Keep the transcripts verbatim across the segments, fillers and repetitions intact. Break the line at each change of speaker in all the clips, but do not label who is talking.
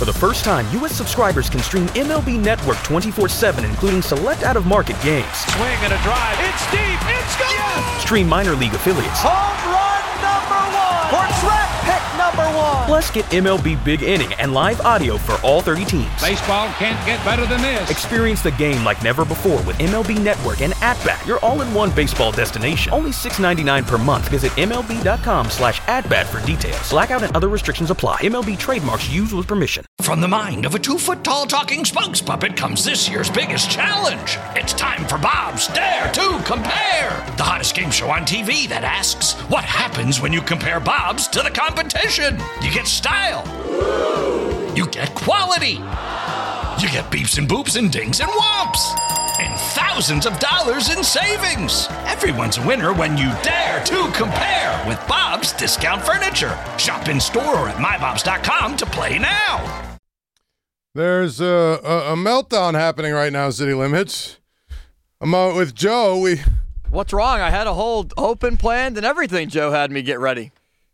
For the first time, U S subscribers can stream M L B Network twenty-four seven, including select out-of-market games.
Swing and a drive. It's deep. It's gone. Yes!
Stream minor league affiliates.
Home run number one. Or draft pick number one.
Plus, get M L B Big Inning and live audio for all thirty teams.
Baseball can't get better than this.
Experience the game like never before with M L B Network and At-Bat, your all-in-one baseball destination. Only six dollars and ninety-nine cents per month. Visit M L B dot com slash at-bat for details. Blackout and other restrictions apply. M L B trademarks used with permission.
From the mind of a two-foot-tall talking Spunks puppet comes this year's biggest challenge. It's time for Bob's Dare to Compare, the hottest game show on T V that asks, what happens when you compare Bob's to the competition? You get style. You get quality. You get beeps and boops and dings and whomps. And thousands of dollars in savings. Everyone's a winner when you dare to compare with Bob's Discount Furniture. Shop in store or at my bobs dot com to play now.
There's a, a, a meltdown happening right now, City Limits. I'm out with Joe. We.
What's wrong? I had a whole open planned and everything. Joe had me get ready.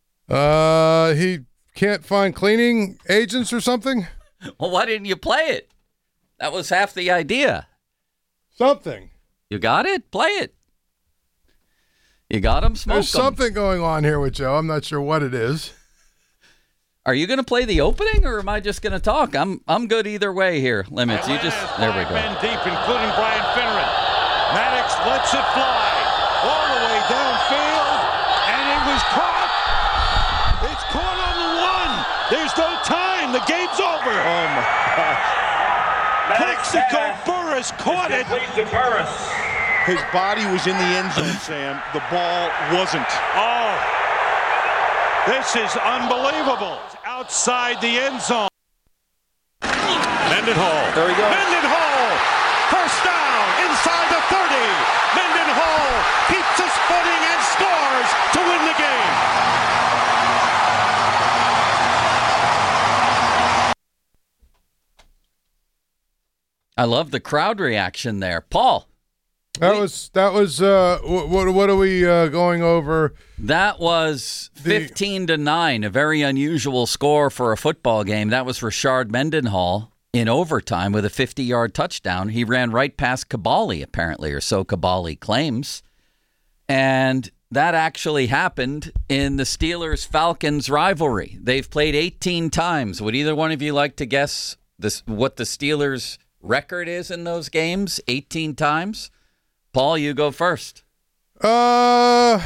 Uh, he can't find cleaning agents or something?
Well, why didn't you play it? That was half the idea.
Something.
You got it? Play it. You got him? Smoke
There's
'em.
something going on here with Joe. I'm not sure what it is.
Are you going to play the opening, or am I just going to talk? I'm I'm good either way here. Limits. You just there we go.
Men deep, including Brian Finneran. Maddox lets it fly all the way downfield, and it was caught. It's caught on the one. There's no time. The game's over. Oh my gosh. Plexico Burris caught it.
His body was in the end zone, Sam. The ball wasn't.
Oh, this is unbelievable. Outside the end zone. Mendenhall.
There we go.
Mendenhall. First down inside the thirty. Mendenhall keeps his footing and scores to win the game.
I love the crowd reaction there. Paul.
That
we,
was, that was, uh, what, what are we uh, going over?
That was fifteen to nine, a very unusual score for a football game. That was Rashard Mendenhall in overtime with a fifty-yard touchdown. He ran right past Kabali, apparently, or so Kabali claims. And that actually happened in the Steelers-Falcons rivalry. They've played eighteen times. Would either one of you like to guess this, what the Steelers' record is in those games? eighteen times? Paul, you go first.
Uh,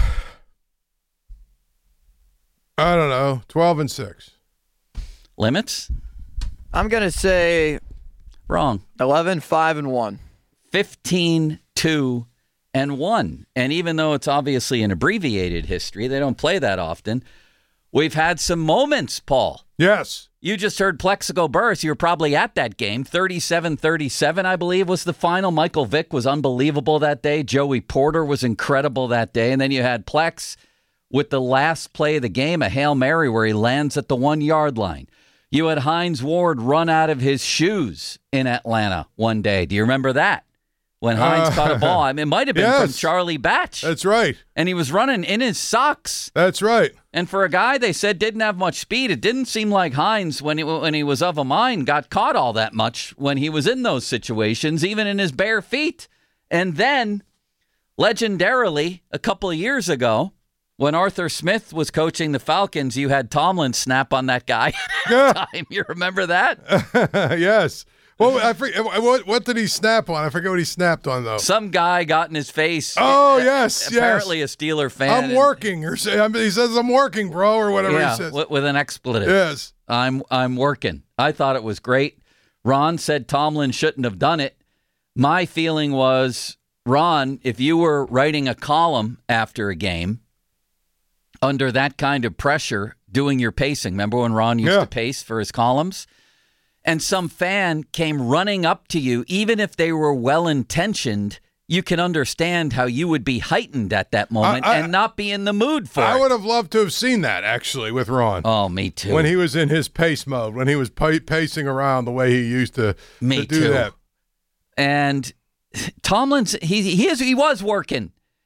I don't know. twelve and six.
Limits?
I'm going to say
Wrong.
eleven, five, and one.
fifteen, two, and one. And even though it's obviously an abbreviated history, they don't play that often. We've had some moments, Paul.
Yes.
You just heard Plexico Burris. You were probably at that game. thirty-seven thirty-seven, I believe, was the final. Michael Vick was unbelievable that day. Joey Porter was incredible that day. And then you had Plex with the last play of the game, a Hail Mary where he lands at the one-yard line. You had Hines Ward run out of his shoes in Atlanta one day. Do you remember that? When Hines
uh,
caught a ball. I mean, it might have been
yes.
from Charlie Batch.
That's right.
And he was running in his socks.
That's right.
And for a guy they said didn't have much speed, it didn't seem like Hines, when he, when he was of a mind, got caught all that much when he was in those situations, even in his bare feet. And then, legendarily, a couple of years ago, when Arthur Smith was coaching the Falcons, you had Tomlin snap on that guy.
Yeah.
You remember that?
Yes. Well, I forget, what, what did he snap on? I forget what he snapped on, though.
Some guy got in his face.
Oh, yes,
Apparently
yes.
a Steeler fan.
I'm working, or say, he says, I'm working, bro, or whatever
yeah,
he says.
with, with an expletive.
Yes.
I'm I'm working. I thought it was great. Ron said Tomlin shouldn't have done it. My feeling was, Ron, if you were writing a column after a game under that kind of pressure, doing your pacing, remember when Ron used
yeah.
to pace for his columns? And some fan came running up to you, even if they were well-intentioned, you can understand how you would be heightened at that moment I, I, and not be in the mood for
I
it.
would have loved to have seen that, actually, with Ron.
Oh, me too.
When he was in his pace mode, when he was pa- pacing around the way he used to,
me
to do
too.
that.
And Tomlin's, he he is he was working.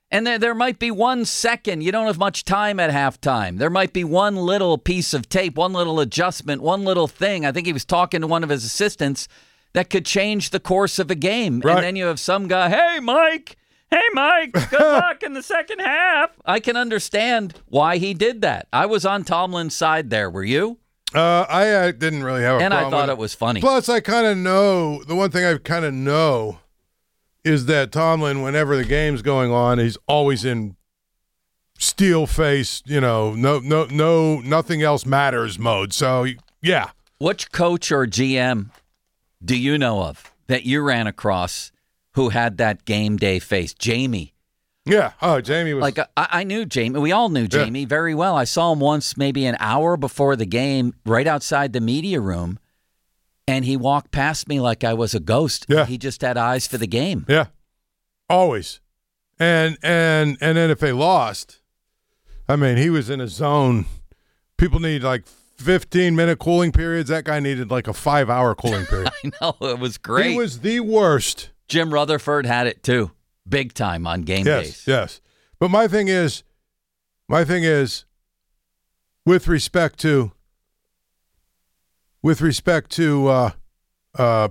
And there, there might be one second. You don't have much time at halftime. There might be one little piece of tape, one little adjustment, one little thing. I think he was talking to one of his assistants that could change the course of a game.
Right.
And then you have some guy, hey, Mike, hey, Mike, good luck in the second half. I can understand why he did that. I was on Tomlin's side there. Were you?
Uh, I uh, didn't really have a
and
problem
I thought
with
it was funny.
Plus, I kind of know, the one thing I kind of know is that Tomlin, whenever the game's going on, he's always in steel face, you know, no, no, no, nothing else matters mode. So, yeah.
Which coach or G M do you know of that you ran across who had that game day face? Jamie.
Yeah. Oh, Jamie was.
Like, I, I knew Jamie. We all knew Jamie yeah. very well. I saw him once, maybe an hour before the game, right outside the media room. And he walked past me like I was a ghost.
Yeah.
He just had eyes for the game.
Yeah. Always. And and and then if they lost, I mean, he was in a zone. People need like fifteen-minute cooling periods. That guy needed like a five-hour cooling period.
I know. It was great.
He was the worst.
Jim Rutherford had it too. Big time on game
yes,
days.
Yes. But my thing is, my thing is, with respect to With respect to uh, uh,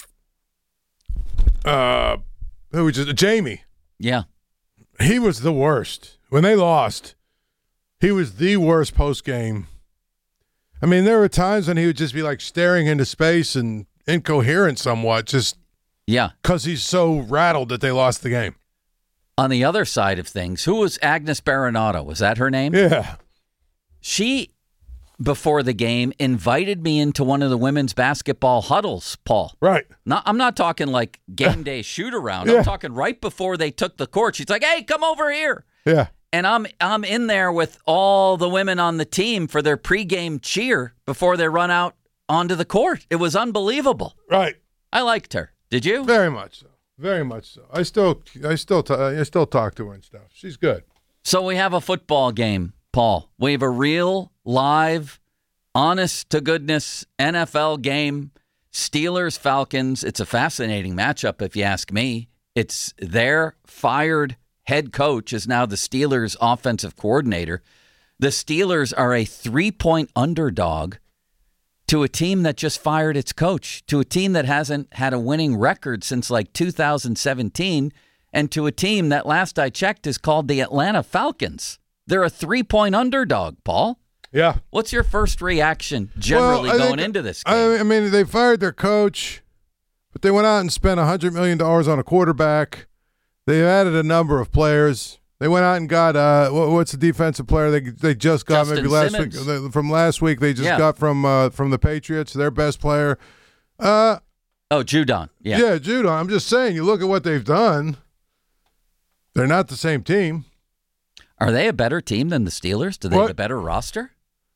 uh, who was just Jamie?
Yeah,
he was the worst when they lost. He was the worst post game. I mean, there were times when he would just be like staring into space and incoherent, somewhat, just
yeah,
because he's so rattled that they lost the game.
On the other side of things, who was Agnes Baronato? Was that her name?
Yeah, she.
Before the game, invited me into one of the women's basketball huddles, Paul.
Right.
Not, I'm not talking like game day shoot around.
Yeah.
I'm talking right before they took the court. She's like, hey, come over here.
Yeah.
And I'm I'm in there with all the women on the team for their pregame cheer before they run out onto the court. It was unbelievable.
Right.
I liked her. Did you?
Very much so. Very much so. I still I still t- I still talk to her and stuff. She's good.
So we have a football game, Paul. We have a real, live, honest-to-goodness N F L game. Steelers-Falcons. It's a fascinating matchup, if you ask me. It's their fired head coach is now the Steelers' offensive coordinator. The Steelers are a three-point underdog to a team that just fired its coach, to a team that hasn't had a winning record since like two thousand seventeen, and to a team that, last I checked, is called the Atlanta Falcons. They're a three-point underdog, Paul.
Yeah.
What's your first reaction generally
well,
going
think,
into this game?
I mean, they fired their coach, but they went out and spent one hundred million dollars on a quarterback. They added a number of players. They went out and got, uh, what's the defensive player they they just got
Justin
maybe last
Simmons.
week? From last week, they just
Yeah.
got from uh, from the Patriots, their best player. Uh,
oh, Judon. Yeah.
Yeah, Judon. I'm just saying, you look at what they've done. They're not the same team.
Are they a better team than the Steelers? Do they
What?
have a better roster?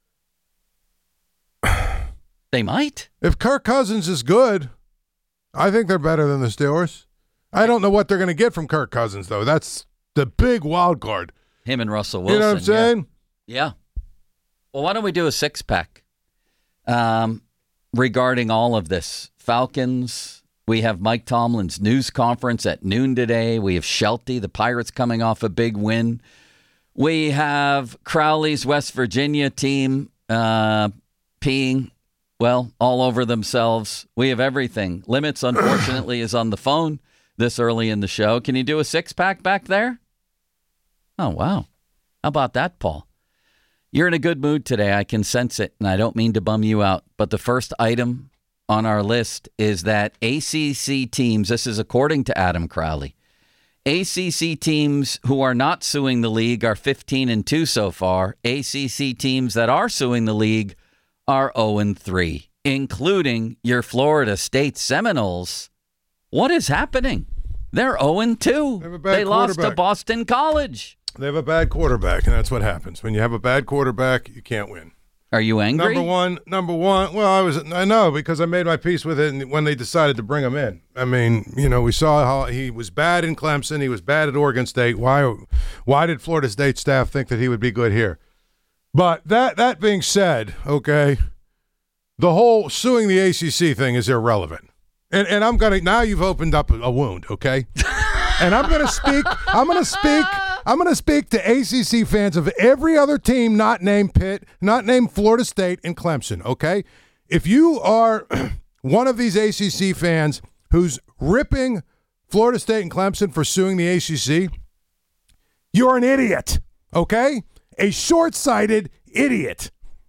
They might.
If Kirk Cousins is good, I think they're better than the Steelers. I don't know what they're going to get from Kirk Cousins, though. That's the big wild card.
Him and Russell Wilson.
You know what I'm saying?
Yeah. yeah. Well, why don't we do a six-pack um, regarding all of this? Falcons, we have Mike Tomlin's news conference at noon today. We have Shelty, the Pirates, coming off a big win. We have Crowley's West Virginia team uh, peeing, well, all over themselves. We have everything. Limits, unfortunately, is on the phone this early in the show. Can you do a six-pack back there? Oh, wow. How about that, Paul? You're in a good mood today. I can sense it, and I don't mean to bum you out. But the first item on our list is that A C C teams, this is according to Adam Crowley, A C C teams who are not suing the league are fifteen and two so far. A C C teams that are suing the league are oh and three, including your Florida State Seminoles. What is happening? They're oh and two.
They have a bad
They lost to
quarterback.
Boston College.
They have a bad quarterback, and that's what happens. When you have a bad quarterback, you can't win.
Are you angry?
Number one, number one. Well, I was, I know, because I made my peace with it when they decided to bring him in. I mean, you know, we saw how he was bad in Clemson. He was bad at Oregon State. Why, why did Florida State staff think that he would be good here? But that, that being said, okay, the whole suing the A C C thing is irrelevant. And and I'm gonna now you've opened up a, a wound, okay? And I'm going to speak. I'm going to speak. I'm going to speak to A C C fans of every other team not named Pitt, not named Florida State, and Clemson. Okay, if you are one of these A C C fans who's ripping Florida State and Clemson for suing the A C C, you're an idiot. Okay, a short-sighted idiot.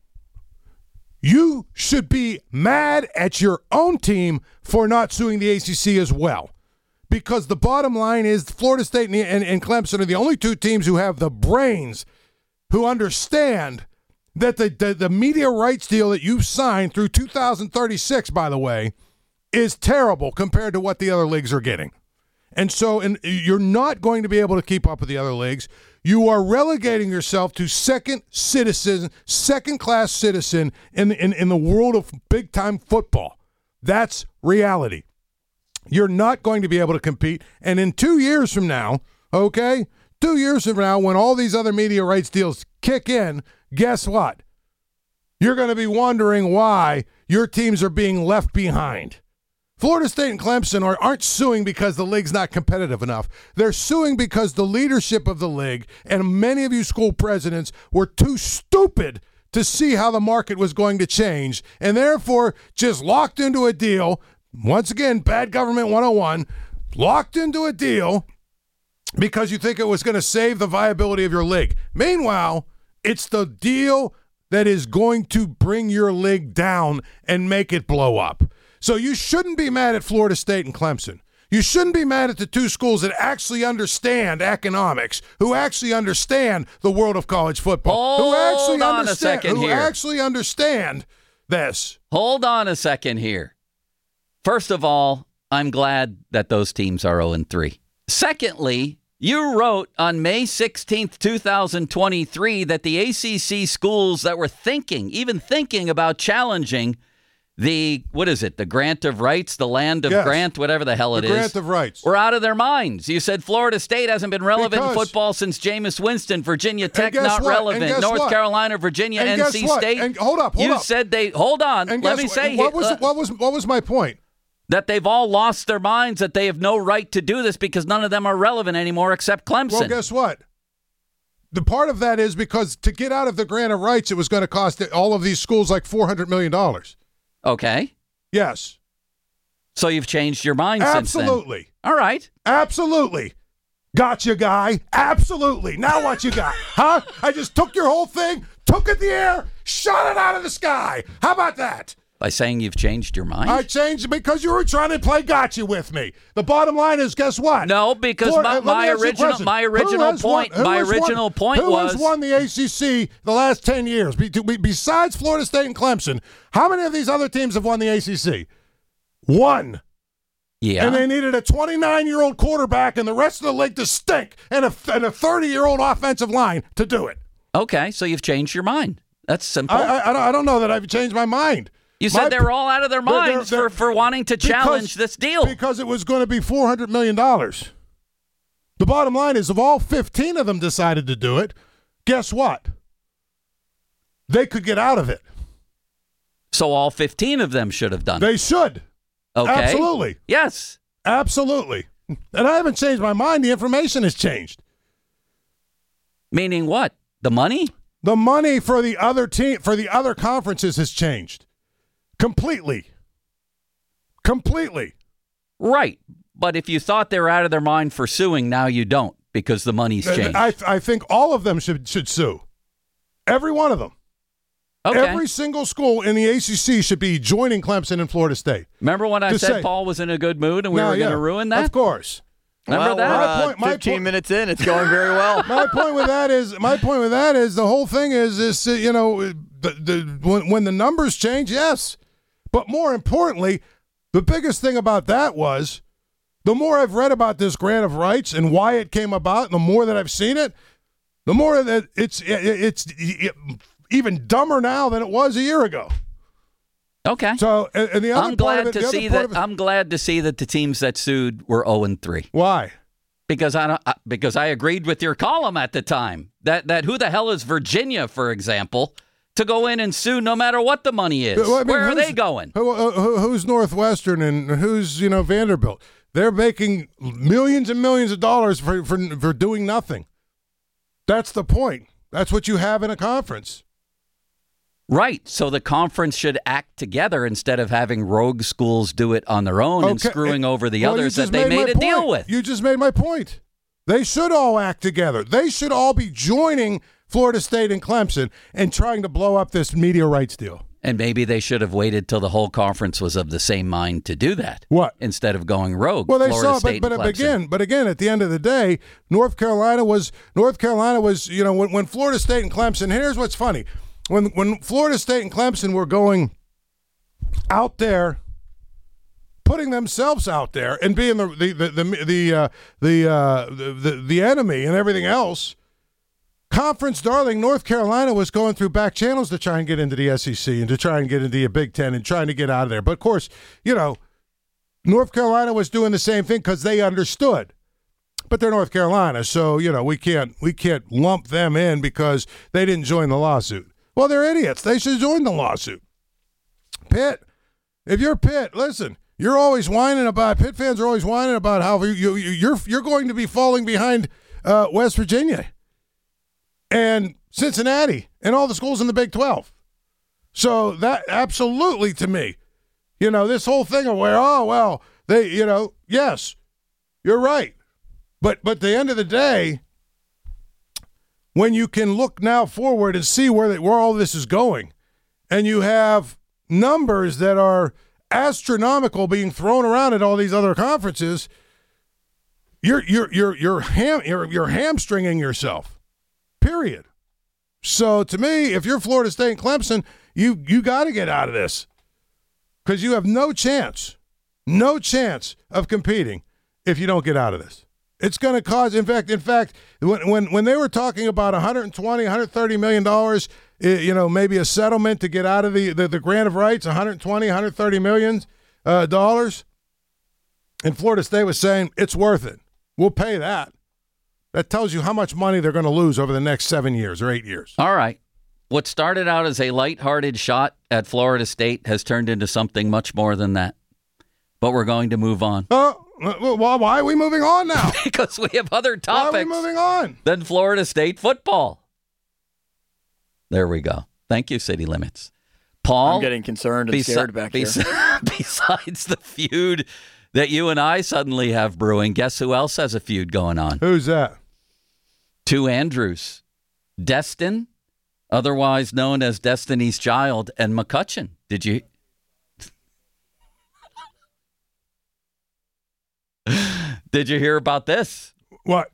You should be mad at your own team for not suing the A C C as well. Because the bottom line is Florida State and, and, and Clemson are the only two teams who have the brains, who understand that the, the, the media rights deal that you've signed through two thousand thirty-six, by the way, is terrible compared to what the other leagues are getting. And so and you're not going to be able to keep up with the other leagues. You are relegating yourself to second citizen, second-class citizen in, in, in the world of big-time football. That's reality. You're not going to be able to compete. And in two years from now, okay, two years from now, when all these other media rights deals kick in, guess what? You're going to be wondering why your teams are being left behind. Florida State and Clemson are, aren't suing because the league's not competitive enough. They're suing because the leadership of the league and many of you school presidents were too stupid to see how the market was going to change and therefore just locked into a deal. Once again, bad government one oh one, locked into a deal because you think it was going to save the viability of your league. Meanwhile, it's the deal that is going to bring your league down and make it blow up. So you shouldn't be mad at Florida State and Clemson. You shouldn't be mad at the two schools that actually understand economics, who actually understand the world of college football,
Hold
who actually
on
understand,
a second
who
here.
actually understand this.
Hold on a second here. First of all, I'm glad that those teams are oh and three. Secondly, you wrote on May sixteenth, twenty twenty-three that the A C C schools that were thinking, even thinking about challenging the, what is it, the grant of rights, the land of
Yes.
grant, whatever the hell it
The
is.
grant of rights.
We're out of their minds. You said Florida State hasn't been relevant
Because-
in football since Jameis Winston. Virginia Tech,
guess
not
what? And
relevant.
guess
North
what?
Carolina, Virginia,
And
N
guess
C
what?
State.
And hold up, hold
you
up.
said they, hold on,
And
let
guess
me
what-
say
what
here,
was
uh,
what was what was my point?
that they've all lost their minds, that they have no right to do this because none of them are relevant anymore except Clemson.
Well, guess what? The part of that is because to get out of the grant of rights, it was going to cost all of these schools like four hundred million dollars.
Okay.
Yes.
So you've changed your mind since then.
Absolutely.
All right.
Absolutely. Gotcha, guy. Absolutely. Now what you got? Huh? I just took your whole thing, took it in the air, shot it out of the sky. How about that?
By saying you've changed your mind?
I changed it because you were trying to play gotcha with me. The bottom line is, guess what?
No, because
Florida-
my,
let me
my
ask you a
original
question.
my
Who
original
has
point
won- who
my
has won-
original point
who
was
has won the A C C the last ten years? Be- be- Besides Florida State and Clemson, how many of these other teams have won the A C C? One.
yeah.
And they needed a twenty-nine-year-old quarterback and the rest of the league to stink and a and a thirty-year-old offensive line to do it.
Okay, so you've changed your mind. That's simple.
I, I, I don't- I don't know that I've changed my mind.
you said
my-
they were all out of their
They're- they're-
minds
they're-
for, for wanting to challenge
because-
this deal.
Because it was going to be four hundred million dollars. The bottom line is if all fifteen of them decided to do it, guess what? They could get out of it.
So all fifteen of them should have done it.
They should.
Okay.
Absolutely.
Yes.
Absolutely. And I haven't changed my mind. The information has changed.
Meaning what? The money?
The money for the other team for the other conferences has changed. Completely. Completely.
Right. But if you thought they were out of their mind for suing, now you don't because the money's changed.
I, I think all of them should should sue. Every one of them.
okay.
Every single school in the A C C should be joining Clemson and Florida State.
Remember when I
to
said
say-
Paul was in a good mood and we
No,
were going
yeah,
to ruin that?
Of course.
Remember
well,
that?
We're,
My
uh,
point- my
fifteen
point-
minutes in, it's going very well.
My point with that is my point with that is the whole thing is is uh, you know the, the when when the numbers change, yes, but more importantly, the biggest thing about that was the more I've read about this grant of rights and why it came about, and the more that I've seen it, the more that it's it, it's it, even dumber now than it was a year ago.
Okay.
So and, and the other
I'm
part
glad
of it,
to
the other
see
part
that.
of it-
I'm glad to see that the teams that sued were oh and three
why?
because I don't, uh, because I agreed with your column at the time that that who the hell is Virginia, for example, to go in and sue no matter what the money is.
Well, I mean,
Where are
who's-
they going?
Who, uh, who, who's Northwestern and who's you know Vanderbilt? They're making millions and millions of dollars for, for, for doing nothing. That's the point. That's what you have in a conference.
Right. So the conference should act together instead of having rogue schools do it on their own okay. and screwing over the well, others that they made, made a point. deal with.
You just made my point. They should all act together. They should all be joining Florida State and Clemson and trying to blow up this media rights deal.
And maybe they should have waited till the whole conference was of the same mind to do that.
What?
Instead of going rogue.
Well, they
Florida
saw,
State
but, but again, but again, at the end of the day, North Carolina was North Carolina was, you know, when, when Florida State and Clemson. Here's what's funny: when when Florida State and Clemson were going out there, putting themselves out there and being the the the the the uh, the, uh, the, the the enemy and everything else. Conference darling North Carolina was going through back channels to try and get into the S E C and to try and get into the Big Ten and trying to get out of there. But, of course, you know, North Carolina was doing the same thing because they understood. But they're North Carolina, so, you know, we can't we can't lump them in because they didn't join the lawsuit. Well, they're idiots. They should join the lawsuit. Pitt, if you're Pitt, listen, you're always whining about, Pitt fans are always whining about how you, you, you're, you're going to be falling behind uh, West Virginia and Cincinnati and all the schools in the Big twelve. So that absolutely, to me, you know, this whole thing of where, oh, well, they, you know, yes, you're right. But but at the end of the day, when you can look now forward and see where, they, where all this is going, and you have numbers that are astronomical being thrown around at all these other conferences, you're you're you're you're ham you're, you're hamstringing yourself. Period. So to me, if you're Florida State and Clemson, you you got to get out of this because you have no chance, no chance of competing if you don't get out of this. It's going to cause, in fact, in fact, when when when they were talking about one hundred twenty, one hundred thirty million dollars, you know, maybe a settlement to get out of the the, the grant of rights, one hundred twenty, one hundred thirty million uh, dollars, and Florida State was saying it's worth it. We'll pay that. That tells you how much money they're going to lose over the next seven years or eight years.
All right. What started out as a lighthearted shot at Florida State has turned into something much more than that. But we're going to move on.
Oh, uh, well, why are we moving on now?
Because we have other topics.
Why are we moving on?
Than Florida State football. There we go. Thank you, City Limits. Paul?
I'm getting concerned and besi- scared back
besi-
here.
Besides the feud that you and I suddenly have brewing, guess who else has a feud going on?
Who's that?
Two Andrews. Destin, otherwise known as Destiny's Child, and McCutcheon. Did you... Did you hear about this?
What?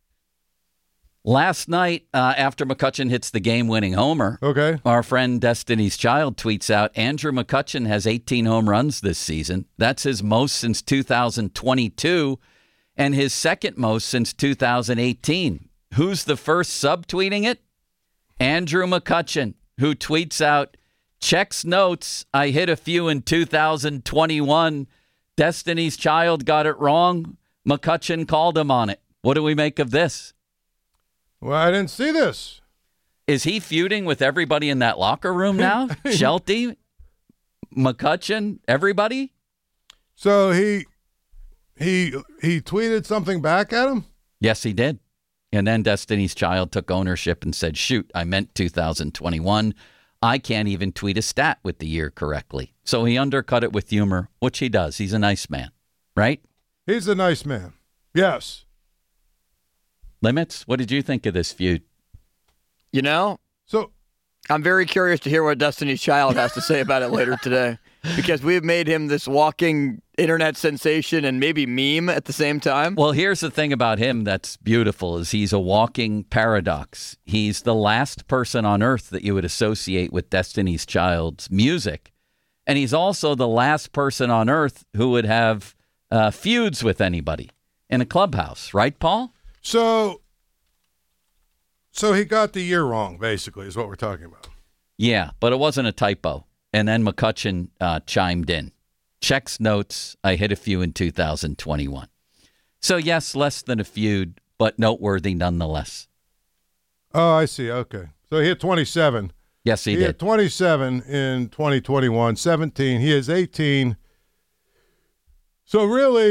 Last night, uh, after McCutcheon hits the game-winning homer,
okay,
our friend Destiny's Child tweets out, Andrew McCutcheon has eighteen home runs this season. That's his most since two thousand twenty-two and his second most since two thousand eighteen. Who's the first subtweeting it? Andrew McCutcheon, who tweets out, checks notes, I hit a few in two thousand twenty-one. Destiny's Child got it wrong. McCutcheon called him on it. What do we make of this?
Well, I didn't see this.
Is he feuding with everybody in that locker room now? Shelty, McCutcheon, everybody?
So he he he tweeted something back at him?
Yes, he did. And then Destiny's Child took ownership and said, shoot, I meant two thousand twenty-one. I can't even tweet a stat with the year correctly. So he undercut it with humor, which he does. He's a nice man, right?
He's a nice man. Yes.
Limits, what did you think of this feud?
You know,
so
I'm very curious to hear what Destiny's Child has to say about it later today, because we've made him this walking internet sensation and maybe meme at the same time.
Well, here's the thing about him that's beautiful is he's a walking paradox. He's the last person on earth that you would associate with Destiny's Child's music. And he's also the last person on earth who would have uh, feuds with anybody in a clubhouse. Right, Paul?
So, so he got the year wrong, basically, is what we're talking about.
Yeah, but it wasn't a typo. And then McCutcheon uh, chimed in. Checks notes, I hit a few in two thousand twenty-one. So, yes, less than a feud, but noteworthy nonetheless.
Oh, I see. Okay. So he hit twenty-seven.
Yes, he,
he
did.
He hit twenty-seven in twenty twenty-one, seventeen. He is eighteen. So really,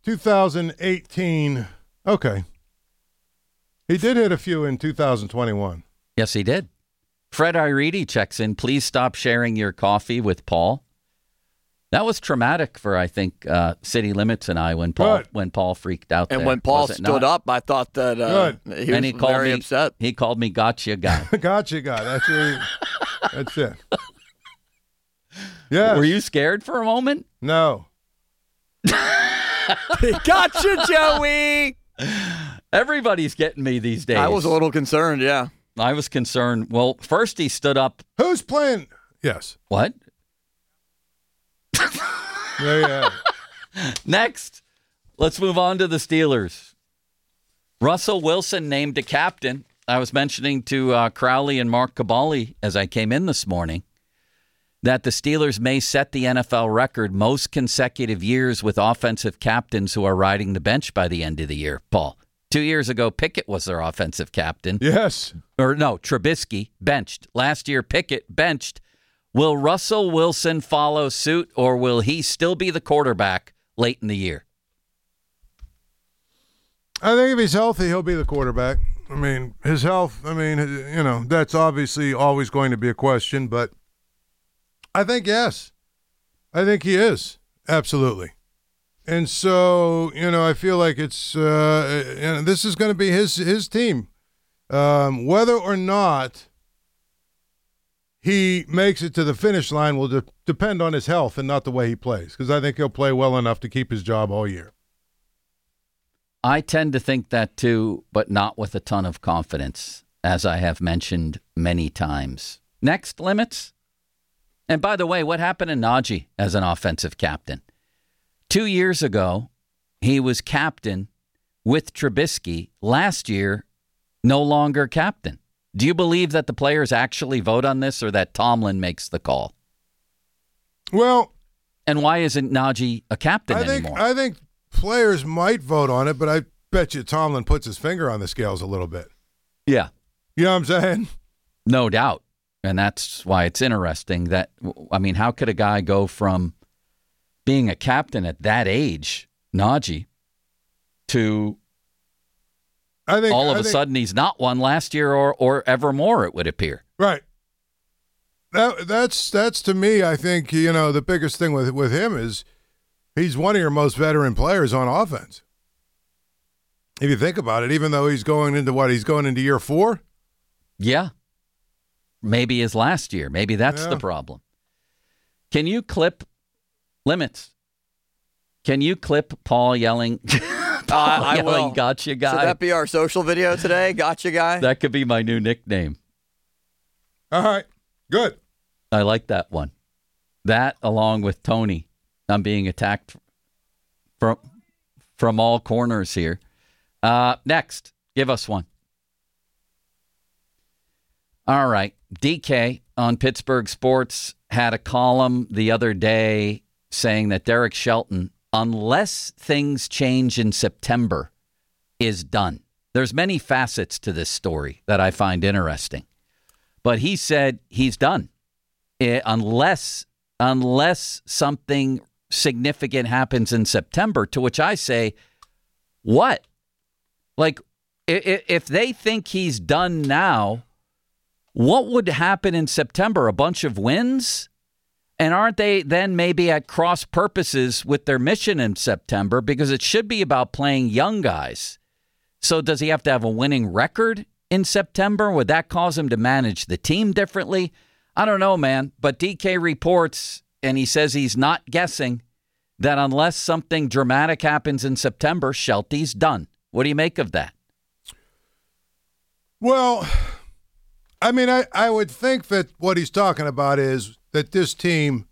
two thousand eighteen. Okay. He did hit a few in two thousand twenty-one.
Yes, he did. Fred Iridi checks in. Please stop sharing your coffee with Paul. That was traumatic for, I think, uh, City Limits and I when Paul
Good.
when Paul freaked out
And
there.
when Paul
Was it
stood
not?
up, I thought that uh,
Good.
he was
and he called
very
me,
upset.
He called me gotcha guy.
Gotcha, guy. That's really, that's it. Yeah.
Were you scared for a moment?
No.
Gotcha, Joey.
Everybody's getting me these days.
I was a little concerned, yeah.
I was concerned. Well, first he stood up.
Who's playing? Yes.
What?
There you have it.
Next, let's move on to the Steelers. Russell Wilson named a captain. I was mentioning to uh, Crowley and Mark Cabali as I came in this morning that the Steelers may set the N F L record most consecutive years with offensive captains who are riding the bench by the end of the year, Paul. Two years ago, Pickett was their offensive captain.
Yes.
Or no, Trubisky, benched. Last year, Pickett, benched. Will Russell Wilson follow suit, or will he still be the quarterback late in the year?
I think if he's healthy, he'll be the quarterback. I mean, his health, I mean, you know, that's obviously always going to be a question, but I think yes. I think he is. Absolutely. And so, you know, I feel like it's, uh, you know, this is going to be his, his team. Um, whether or not he makes it to the finish line will de- depend on his health and not the way he plays, because I think he'll play well enough to keep his job all year.
I tend to think that too, but not with a ton of confidence, as I have mentioned many times. Next, limits. And by the way, what happened to Najee as an offensive captain? Two years ago, he was captain with Trubisky. Last year, no longer captain. Do you believe that the players actually vote on this, or that Tomlin makes the call?
Well,
and why isn't Najee a captain
I think,
anymore?
I think players might vote on it, but I bet you Tomlin puts his finger on the scales a little bit.
Yeah.
You know what I'm saying?
No doubt. And that's why it's interesting that, I mean, how could a guy go from being a captain at that age, Najee, to
I think
all of
I
a
think,
sudden he's not one last year or, or ever more, it would appear.
Right. That that's that's to me, I think, you know, the biggest thing with with him is he's one of your most veteran players on offense. If you think about it, even though he's going into what, he's going into year four?
Yeah. Maybe his last year. Maybe that's
Yeah.
the problem. Can you clip limits? Can you clip Paul yelling? Paul
Uh, I
yelling,
will.
Gotcha, guy.
Should that be our social video today? Gotcha, guy?
That could be my new nickname.
All right. Good.
I like that one. That, along with Tony. I'm being attacked from from all corners here. Uh, next, give us one. All right. D K on Pittsburgh Sports had a column the other day saying that Derek Shelton, unless things change in September, is done. There's many facets to this story that I find interesting. But he said he's done. Eh, unless unless something significant happens in September, to which I say, what? Like, if, if they think he's done now, what would happen in September? A bunch of wins? And aren't they then maybe at cross purposes with their mission in September? Because it should be about playing young guys. So does he have to have a winning record in September? Would that cause him to manage the team differently? I don't know, man. But D K reports, and he says he's not guessing, that unless something dramatic happens in September, Shelty's done. What do you make of that?
Well, I mean, I, I would think that what he's talking about is that this team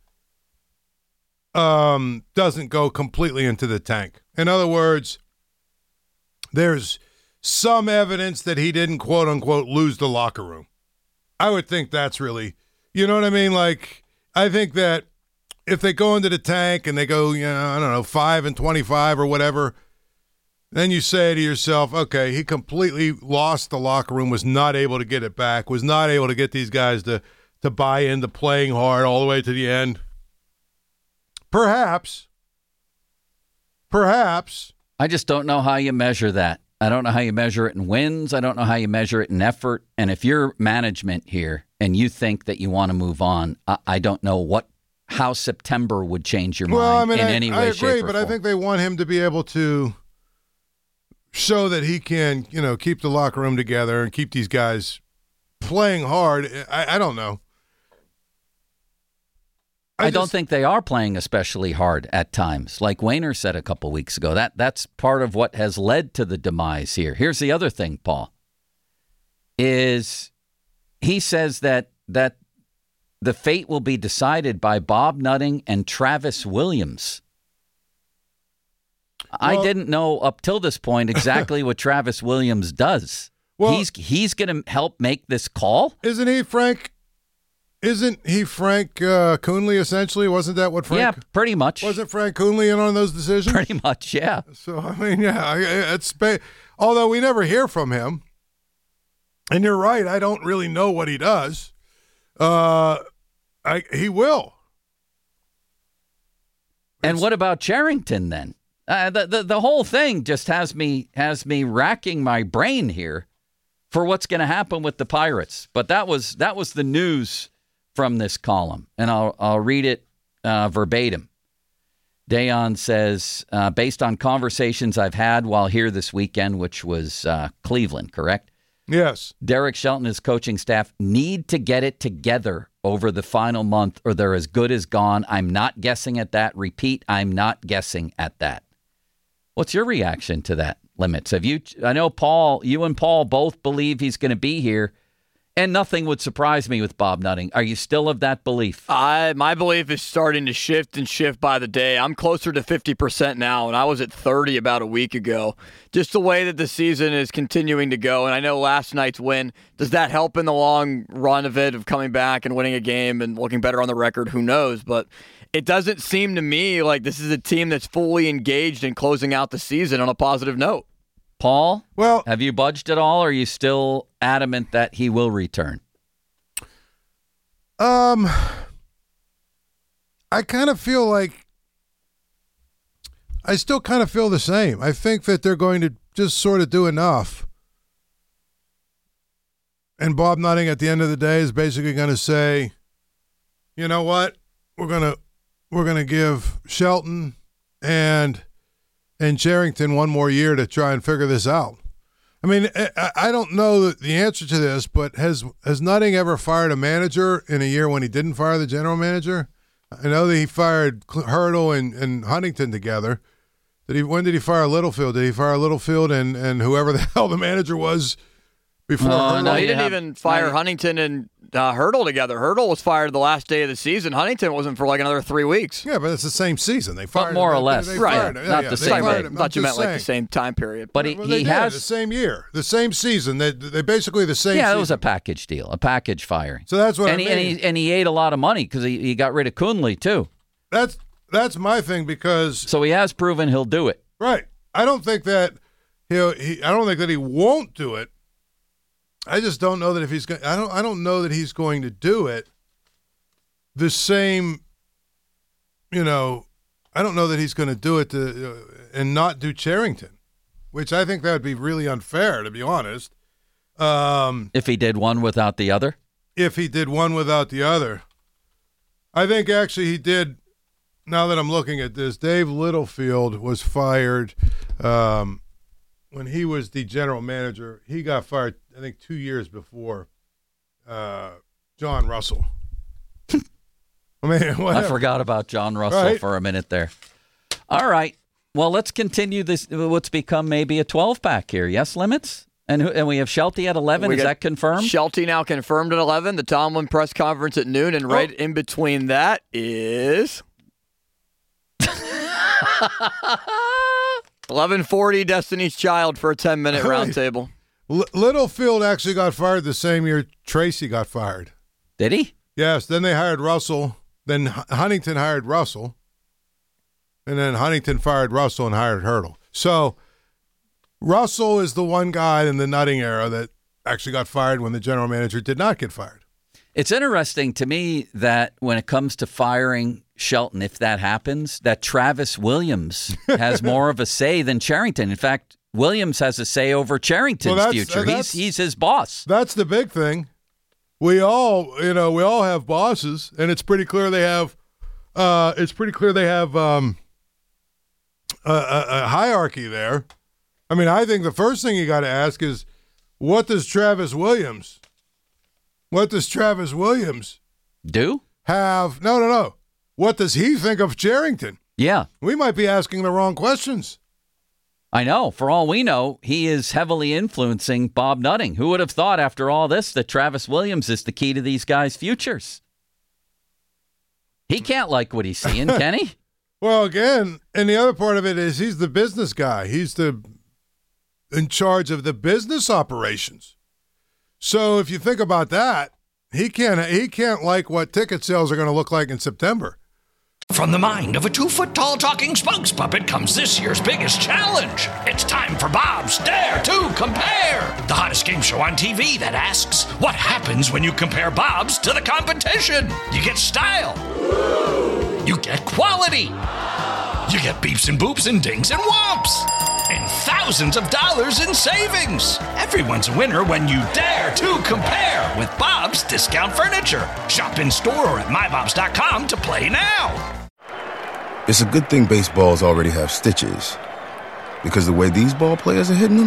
um, doesn't go completely into the tank. In other words, there's some evidence that he didn't, quote unquote, lose the locker room. I would think that's really, you know what I mean? Like, I think that if they go into the tank and they go, you know, I don't know, five and twenty-five or whatever, then you say to yourself, okay, he completely lost the locker room, was not able to get it back, was not able to get these guys to, to buy into playing hard all the way to the end. Perhaps, perhaps.
I just don't know how you measure that. I don't know how you measure it in wins. I don't know how you measure it in effort. And if you're management here and you think that you want to move on, I, I don't know what how September would change your
well,
mind
I mean,
in
I,
any way,
I agree,
shape, or
but
form.
I think they want him to be able to show that he can, you know, keep the locker room together and keep these guys playing hard. I, I don't know.
I,
I,
I don't
just,
think they are playing especially hard at times. Like Wayner said a couple weeks ago, that that's part of what has led to the demise here. Here's the other thing, Paul, is he says that that the fate will be decided by Bob Nutting and Travis Williams. Well, I didn't know up till this point exactly what Travis Williams does. Well, he's he's going to help make this call?
Isn't he, Frank? Isn't he Frank uh, Coonley, essentially? Wasn't that what Frank?
Yeah, pretty much.
Wasn't Frank Coonley in on those decisions?
Pretty much, yeah.
So, I mean, yeah, it's although we never hear from him. And you're right, I don't really know what he does. Uh, I he will.
And what about Cherington then? Uh, the, the the whole thing just has me has me racking my brain here for what's going to happen with the Pirates. But that was that was the news from this column, and I'll I'll read it uh, verbatim. Dayon says, uh, based on conversations I've had while here this weekend, which was uh, Cleveland, correct?
Yes.
Derek Shelton and his coaching staff need to get it together over the final month, or they're as good as gone. I'm not guessing at that. Repeat, I'm not guessing at that. What's your reaction to that, Limits? Have you? I know Paul, you and Paul both believe he's going to be here, and nothing would surprise me with Bob Nutting. Are you still of that belief?
I my belief is starting to shift and shift by the day. I'm closer to fifty percent now, and I was at thirty about a week ago. Just the way that the season is continuing to go, and I know last night's win, does that help in the long run of it, of coming back and winning a game and looking better on the record? Who knows? But it doesn't seem to me like this is a team that's fully engaged in closing out the season on a positive note.
Paul,
well,
have you budged at all, or are you still adamant that he will return?
Um, I kind of feel like I still kind of feel the same. I think that they're going to just sort of do enough. And Bob Nutting at the end of the day is basically going to say, you know what? We're going to we're going to give Shelton and and Cherington one more year to try and figure this out. I mean, I, I don't know the answer to this, but has has Nutting ever fired a manager in a year when he didn't fire the general manager? I know that he fired Hurdle and, and Huntington together. Did he? When did he fire Littlefield? Did he fire Littlefield and, and whoever the hell the manager was before?
No,
Hurdle?
no, he didn't
have,
even fire
no,
Huntington and uh, Hurdle together. Hurdle was fired the last day of the season. Huntington wasn't for like another three weeks.
Yeah, but it's the same season. They fired
more
him.
or less.
They
Right.
fired him.
Not
yeah,
the
they
same
fired
day.
him.
I
I'm
thought you
just
meant like the
saying.
same time period.
But he,
Well,
he
they did,
has
the same year, the same season. They they basically the same.
Yeah,
season.
it was a package deal, a package firing.
So that's what
and
I
he,
mean.
and he and he ate a lot of money because he, he got rid of Coonley too.
That's that's my thing because
So he has proven he'll do it.
right. I don't think that he'll. He, I don't think that he won't do it. I just don't know that if he's going. I don't. I don't know that he's going to do it. The same. You know, I don't know that he's going to do it to uh, and not do Cherington, which I think that would be really unfair, to be honest. Um,
If he did one without the other,
if he did one without the other, I think actually he did. Now that I'm looking at this, Dave Littlefield was fired um, when he was the general manager. He got fired, I think, two years before uh, John Russell. I mean, whatever.
I forgot about John Russell
Right.
for a minute there. All right. Well, let's continue this. What's become maybe a twelve pack here. Yes, Limits? And who, and we have Shelty at eleven.
We
Is
got
that confirmed?
Shelty now confirmed at eleven. The Tomlin press conference at noon, and right
Oh.
in between that is eleven forty. Destiny's Child for a ten minute
Right.
roundtable.
L- Littlefield actually got fired the same year Tracy got fired.
Did he?
Yes, then they hired Russell. Then H- Huntington hired Russell. And then Huntington fired Russell and hired Hurdle. So Russell is the one guy in the Nutting era that actually got fired when the general manager did not get fired.
It's interesting to me that when it comes to firing Shelton, if that happens, that Travis Williams has more of a say than Cherington. In fact, Williams has a say over Cherington's
well,
future.
Uh,
he's he's his boss.
That's the big thing. We all, you know, we all have bosses, and it's pretty clear they have. Uh, it's pretty clear they have um, a, a, a hierarchy there. I mean, I think the first thing you got to ask is, what does Travis Williams? What does Travis Williams
do?
Have no, no, no. What does he think of Cherington?
Yeah.
We might be asking the wrong questions.
I know. For all we know, he is heavily influencing Bob Nutting. Who would have thought after all this that Travis Williams is the key to these guys' futures? He can't like what he's seeing, can he?
Well, again, and the other part of it is he's the business guy. He's the in charge of the business operations. So if you think about that, He can't, he can't like what ticket sales are going to look like in September.
From the mind of a two-foot-tall talking spokes puppet comes this year's biggest challenge. It's time for Bob's Dare to Compare, the hottest game show on T V that asks, what happens when you compare Bob's to the competition? You get style. You get quality. You get beeps and boops and dings and whomps. And thousands of dollars in savings. Everyone's a winner when you dare to compare with Bob's Discount Furniture. Shop in store or at my bobs dot com to play now.
It's a good thing baseballs already have stitches, because the way these ball players are hitting them,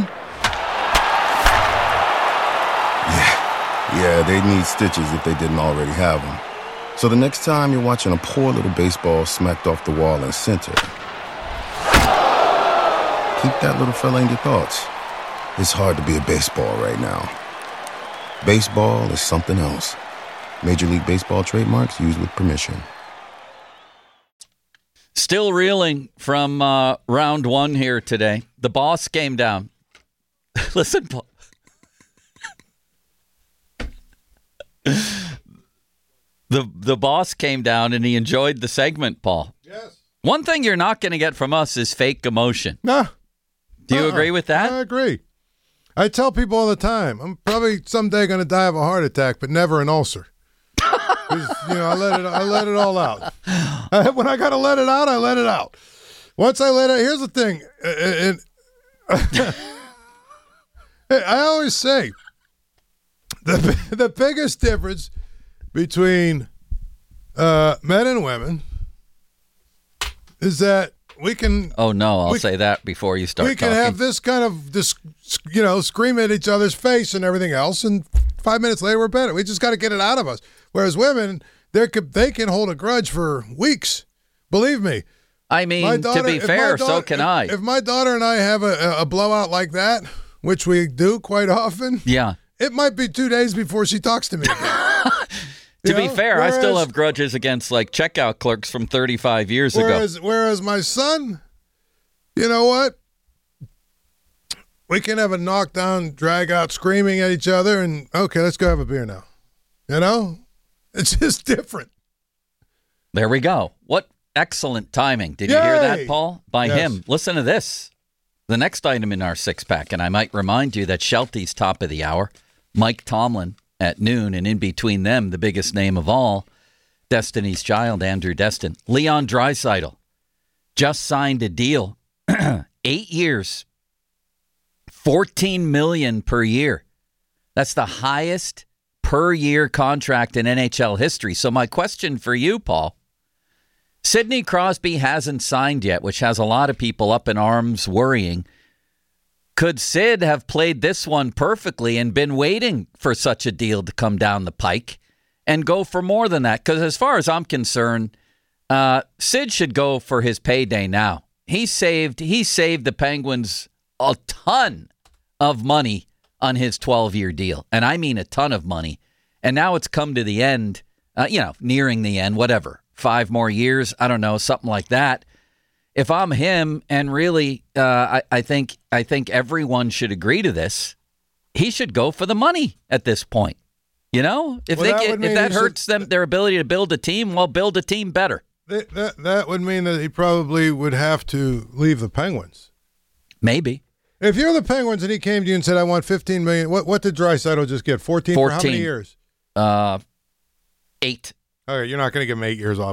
yeah, yeah, they need stitches if they didn't already have them. So the next time you're watching a poor little baseball smacked off the wall in center, keep that little fella in your thoughts. It's hard to be a baseball right now. Baseball is something else. Major League Baseball trademarks used with permission.
Still reeling from uh, round one here today. The boss came down. Listen, Paul. the the boss came down and he enjoyed the segment, Paul.
Yes.
One thing you're not going to get from us is fake emotion.
No.
Do you
uh-uh.
agree with that?
I agree. I tell people all the time, I'm probably someday going to die of a heart attack, but never an ulcer. You know, I let it. I let it all out. I, when I got to let it out, I let it out. Once I let it, here's the thing. And, and I always say the the biggest difference between uh, men and women is that we can.
Oh no! I'll
we,
say that before you start.
We can
talking.
have this kind of this, you know, scream at each other's face and everything else, and five minutes later we're better. We just got to get it out of us. Whereas women, they could they can hold a grudge for weeks. Believe me.
I mean, daughter, to be fair, daughter, so can
if,
I.
If my daughter and I have a, a blowout like that, which we do quite often,
yeah,
it might be two days before she talks to me again.
To
you
be
know?
fair,
whereas,
I still have grudges against like checkout clerks from thirty-five years
whereas,
ago.
Whereas my son, you know what? We can have a knockdown, drag out, screaming at each other, and okay, let's go have a beer now. You know, it's just different.
There we go. What excellent timing. Did you
Yay!
hear that, Paul? By
Yes.
him. Listen to this. The next item in our six-pack, and I might remind you that Shelty's top of the hour, Mike Tomlin at noon, and in between them, the biggest name of all, Destiny's Child, Andrew Destin. Leon Draisaitl just signed a deal. Eight years, fourteen million dollars per year. That's the highest per-year contract in N H L history. So my question for you, Paul, Sidney Crosby hasn't signed yet, which has a lot of people up in arms worrying. Could Sid have played this one perfectly and been waiting for such a deal to come down the pike and go for more than that? Because as far as I'm concerned, uh, Sid should go for his payday now. He saved, he saved the Penguins a ton of money on his twelve-year deal. And I mean a ton of money. And now it's come to the end, uh, you know, nearing the end, whatever. Five more years, I don't know, something like that. If I'm him, and really, uh, I, I think I think everyone should agree to this, he should go for the money at this point. You know, if
Well,
they
that
get,
would
if
mean
that
he
hurts
should-
them, their ability to build a team, well, build a team better.
That, that that would mean that he probably would have to leave the Penguins.
Maybe.
If you're the Penguins and he came to you and said, "I want fifteen million," what what did Draisaitl just get? Fourteen for how many
fourteen.
years?
Uh, eight.
All right, you're not going to give him eight years, obviously.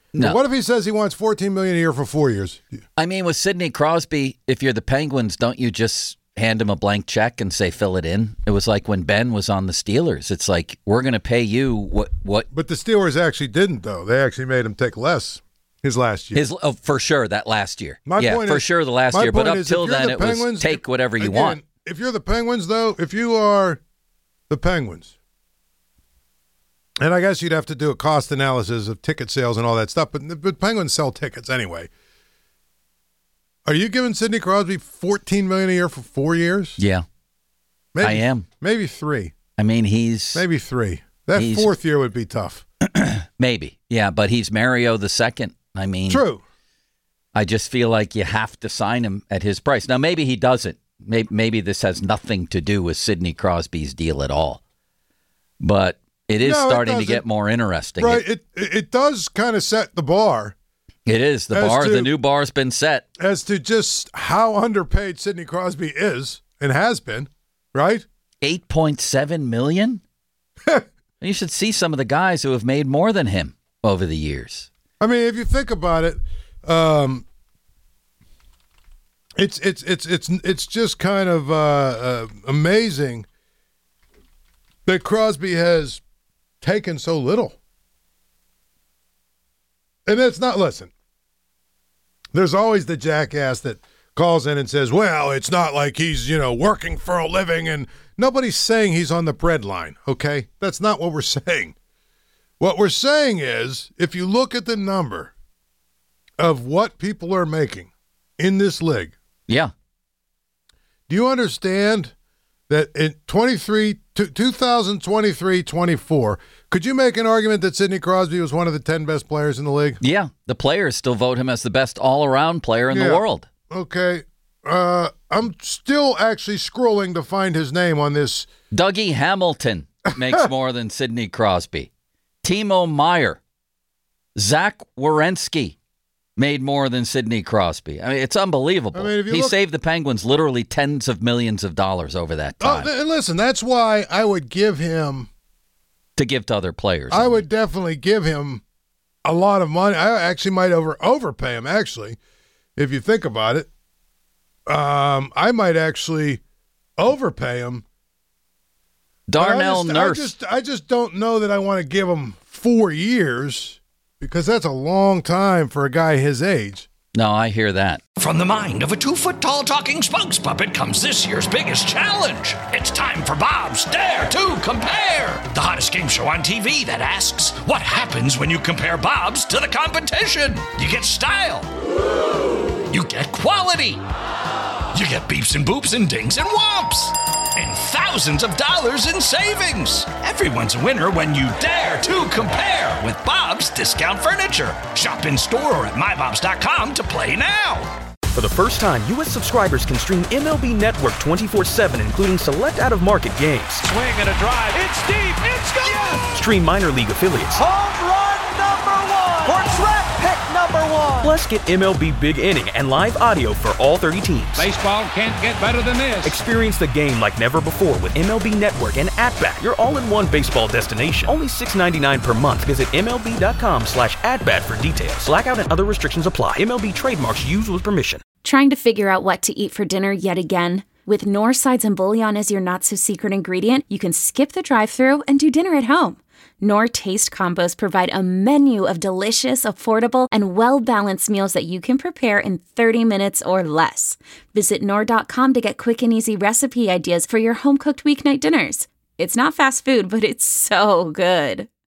No.
What if he says he wants fourteen million dollars a year for four years?
I mean, with Sidney Crosby, if you're the Penguins, don't you just hand him a blank check and say fill it in? It was like when Ben was on the Steelers. It's like, we're going to pay you what what.
But the Steelers actually didn't, though. They actually made him take less his last year.
His oh, for sure that last year.
My
yeah,
point
for
is,
sure the last year. But up
is,
till then,
the
it
Penguins,
was take whatever you
again,
want.
If you're the Penguins, though, if you are the Penguins, and I guess you'd have to do a cost analysis of ticket sales and all that stuff, but, but Penguins sell tickets anyway. Are you giving Sidney Crosby fourteen million dollars a year for four years?
Yeah,
maybe,
I am.
Maybe three.
I mean, he's
maybe three. That
he's,
fourth year would be tough.
Maybe, yeah, but he's Mario the second. I mean,
true.
I just feel like you have to sign him at his price. Now, maybe he doesn't. Maybe, maybe this has nothing to do with Sidney Crosby's deal at all. But it is
no,
starting
it
to get more interesting.
Right.
It,
it, it does kind of set the bar.
It is. The bar,
to,
the new bar's been set.
As to just how underpaid Sidney Crosby is and has been, right?
eight point seven million dollars? You should see some of the guys who have made more than him over the years.
I mean, if you think about it, um, it's it's it's it's it's just kind of uh, uh, amazing that Crosby has taken so little. And that's not, listen, there's always the jackass that calls in and says, well, it's not like he's, you know, working for a living, and nobody's saying he's on the breadline, okay? That's not what we're saying. What we're saying is, if you look at the number of what people are making in this league.
Yeah.
Do you understand that in twenty-three, two thousand twenty-three twenty-four, could you make an argument that Sidney Crosby was one of the ten best players in the league?
Yeah. The players still vote him as the best all-around player in
yeah.
the world.
Okay. Uh, I'm still actually scrolling to find his name on this.
Dougie Hamilton makes more than Sidney Crosby. Timo Meyer. Zach Werenski made more than Sidney Crosby. I mean, it's unbelievable.
I mean, if you
he
look-
saved the Penguins literally tens of millions of dollars over that time
Oh, and listen, that's why I would give him,
to give to other players.
I would definitely give him a lot of money. I actually might over overpay him, actually, if you think about it. Um, I might actually overpay him.
Darnell
I just,
Nurse.
I just, I just don't know that I want to give him four years because that's a long time for a guy his age.
No, I hear that.
From the mind of a two-foot-tall talking spokes puppet comes this year's biggest challenge. It's time for Bob's Dare to Compare, the hottest game show on T V that asks, what happens when you compare Bob's to the competition? You get style. You get quality. You get beeps and boops and dings and whomps. And thousands of dollars in savings. Everyone's a winner when you dare to compare with Bob's Discount Furniture. Shop in store or at my bobs dot com to play now.
For the first time, U S subscribers can stream M L B Network twenty-four seven, including select out-of-market games.
Swing and a drive. It's deep. It's gone. Yes.
Stream minor league affiliates.
Home run number one. Or track pick number one.
Plus, get M L B Big Inning and live audio for all thirty teams.
Baseball can't get better than this.
Experience the game like never before with M L B Network and At-Bat, your all-in-one baseball destination. Only six dollars and ninety-nine cents per month. Visit M L B dot com slash at-bat for details. Blackout and other restrictions apply. M L B trademarks used with permission.
Trying to figure out what to eat for dinner yet again? With Knorr Sides and Bouillon as your not-so-secret ingredient, you can skip the drive-thru and do dinner at home. Knorr Taste Combos provide a menu of delicious, affordable, and well-balanced meals that you can prepare in thirty minutes or less. Visit Knorr dot com to get quick and easy recipe ideas for your home-cooked weeknight dinners. It's not fast food, but it's so good.